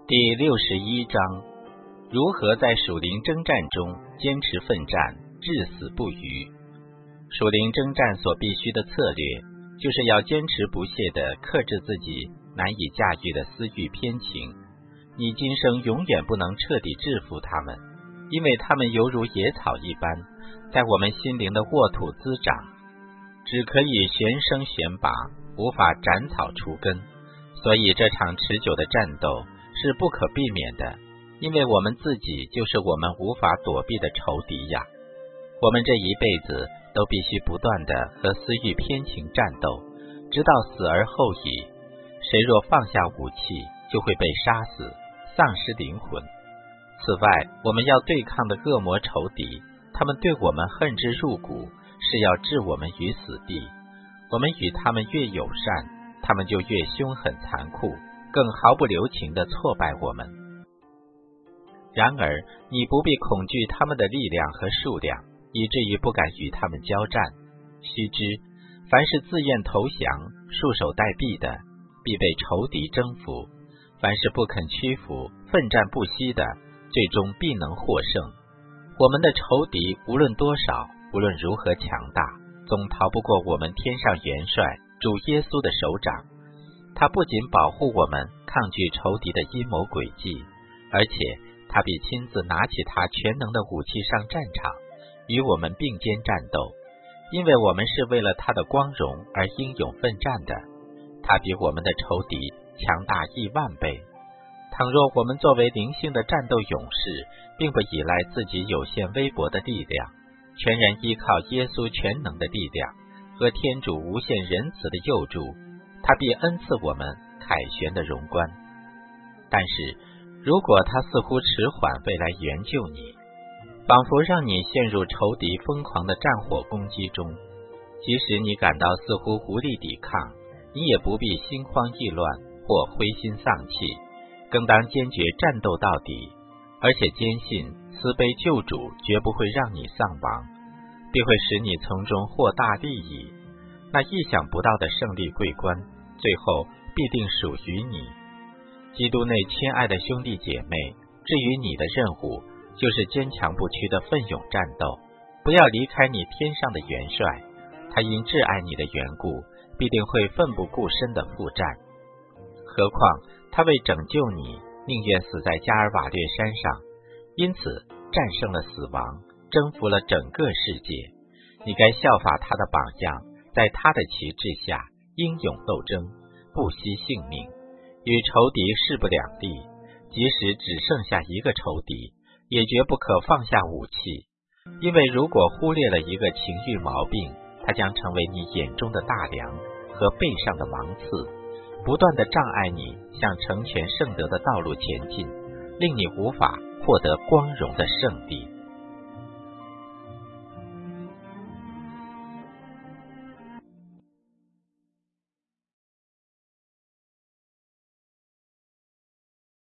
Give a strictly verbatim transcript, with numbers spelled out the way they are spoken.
第六十一章，如何在属灵征战中坚持奋战，至死不渝。属灵征战所必须的策略，就是要坚持不懈地克制自己难以驾驭的私欲偏情。你今生永远不能彻底制服他们，因为他们犹如野草一般，在我们心灵的沃土滋长，只可以旋生旋拔，无法斩草除根。所以这场持久的战斗是不可避免的，因为我们自己就是我们无法躲避的仇敌呀。我们这一辈子都必须不断地和私欲偏情战斗，直到死而后已。谁若放下武器，就会被杀死，丧失灵魂。此外，我们要对抗的恶魔仇敌，他们对我们恨之入骨，是要置我们于死地。我们与他们越友善，他们就越凶狠残酷，更毫不留情地挫败我们。然而，你不必恐惧他们的力量和数量，以至于不敢与他们交战。须知，凡是自愿投降、束手待毙的，必被仇敌征服；凡是不肯屈服、奋战不息的，最终必能获胜。我们的仇敌无论多少，无论如何强大，总逃不过我们天上元帅主耶稣的手掌。他不仅保护我们抗拒仇敌的阴谋诡计，而且他必亲自拿起他全能的武器上战场，与我们并肩战斗，因为我们是为了他的光荣而英勇奋战的。他比我们的仇敌强大亿万倍。倘若我们作为灵性的战斗勇士，并不依赖自己有限微薄的力量，全然依靠耶稣全能的力量和天主无限仁慈的佑助，他必恩赐我们凯旋的荣冠。但是如果他似乎迟缓未来援救你，仿佛让你陷入仇敌疯狂的战火攻击中，即使你感到似乎无力抵抗，你也不必心慌意乱或灰心丧气，更当坚决战斗到底，而且坚信慈悲救主绝不会让你丧亡，必会使你从中获大利益。那意想不到的胜利桂冠，最后必定属于你。基督内亲爱的兄弟姐妹，至于你的任务，就是坚强不屈的奋勇战斗，不要离开你天上的元帅，他因挚爱你的缘故，必定会奋不顾身的赴战。何况他为拯救你，宁愿死在加尔瓦略山上，因此战胜了死亡，征服了整个世界。你该效法他的榜样，在他的旗帜下英勇斗争，不惜性命，与仇敌势不两立。即使只剩下一个仇敌，也绝不可放下武器，因为如果忽略了一个情欲毛病，它将成为你眼中的大梁和背上的芒刺，不断地障碍你向成全圣德的道路前进，令你无法获得光荣的胜利。